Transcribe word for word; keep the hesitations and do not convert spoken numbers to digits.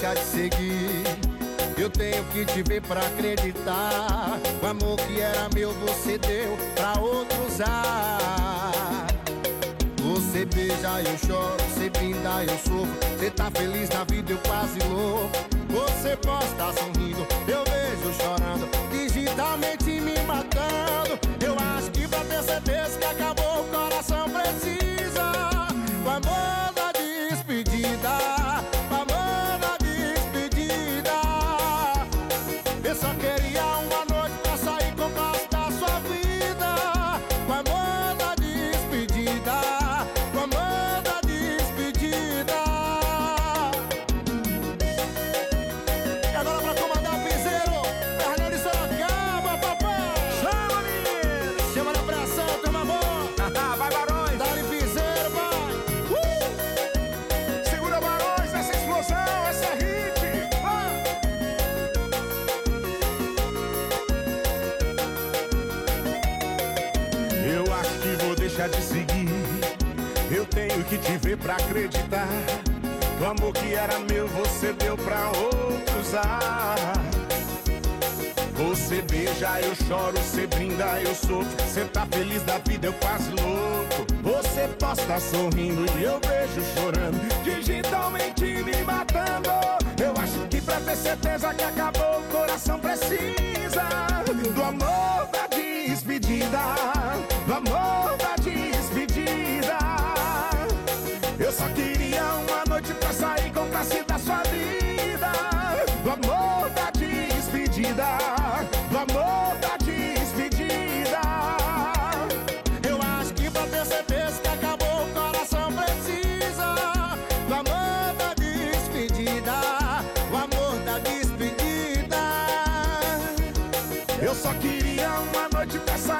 deixar de seguir. Eu tenho que te ver pra acreditar. O amor que era meu você deu pra outro usar. Você beija, eu choro, você brinda, eu sofro. Você tá feliz na vida, eu quase louco. Você posta sorrindo, eu vejo chorando, digitalmente me matando. Eu acho que pra ter certeza que acabou o coração precisa o amor da despedida, o amor da despedida. Eu só queria uma noite pra sair com o gosto da sua vida. O amor da despedida, o amor da despedida. E agora pra comandar piseiro, Fernando de Sorocaba, papai. Chama, menino! Chama na pressão, toma amor. Vai, Barões! Dá-lhe piseiro, vai. Uh! Segura, Barões, essa explosão, essa é hit! Vai! Eu acho que vou deixar de seguir. Eu tenho que te ver pra acreditar. O amor que era meu você deu pra outro usar. Você beija, eu choro, você brinda, eu sofro. Você tá feliz da vida, eu quase louco. Você posta sorrindo e eu vejo chorando, digitalmente me matando. Eu acho que pra ter certeza que acabou, o coração precisa do amor da despedida, do amor da despedida. Eu só queria uma noite pra sair com classe da sua vida. Do amor da despedida, do amor da despedida. Eu acho que pra ter certeza que acabou o coração precisa do amor da despedida, o amor da despedida. Eu só queria uma noite pra sair